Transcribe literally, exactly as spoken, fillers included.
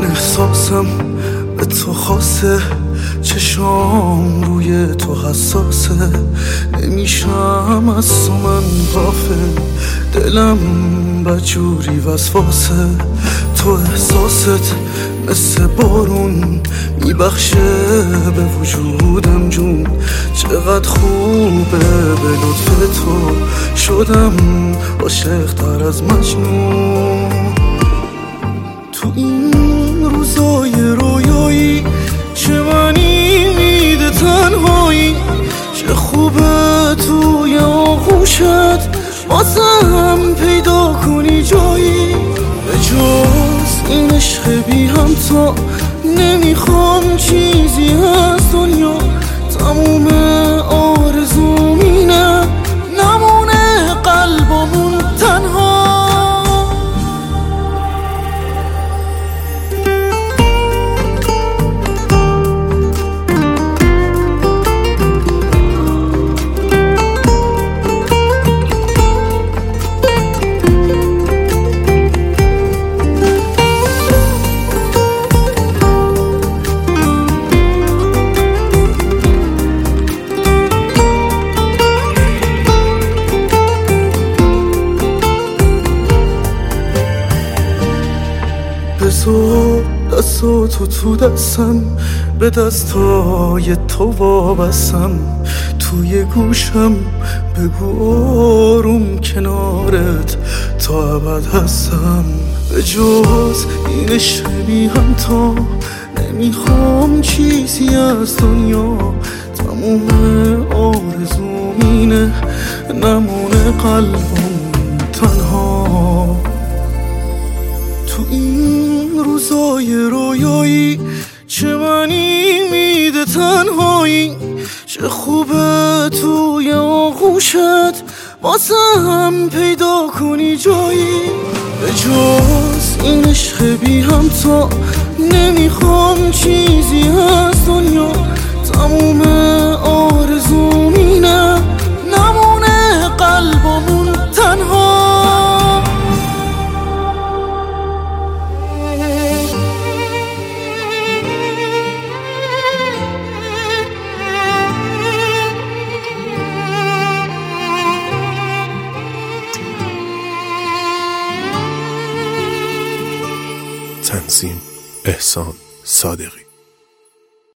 احساسم به تو خاصه، چشام روی تو حساسه، نمیشم از تو من غافل، دلم بجوری وسواسه. تو احساست مثل بارون میبخشه به وجودم جون، چقدر خوبه به لطف تو شدم عاشق تر از مجنون. تو این روزای رویایی چه معنی میده تنهایی، چه خوبه توی آغوشت بازم پیدا کنی جایی، به جز این عشق بی همتا نمیخوام چیزی از دنیا، تموم آرزوم اینه نمونه قلبمون تنها. بذار دستو تو تو دستم، به دستای تو وابستم، توی گوشم بگو آروم کنارت تا ابد هستم، به جز این عشق بی همتا نمیخوام چیزی از دنیا، تموم آرزوم اینه نمونه قلبم تنها. تو این روزای رویایی چه معنی میده تنهایی، چه خوبه توی آغوشت بازم پیدا کنی جایی، به جز این عشق بی همتا نمیخوام چیزی از دنیا، تموم آرزوم اینه نمونه قلبمون تنها. تنظیم احسان صادقی.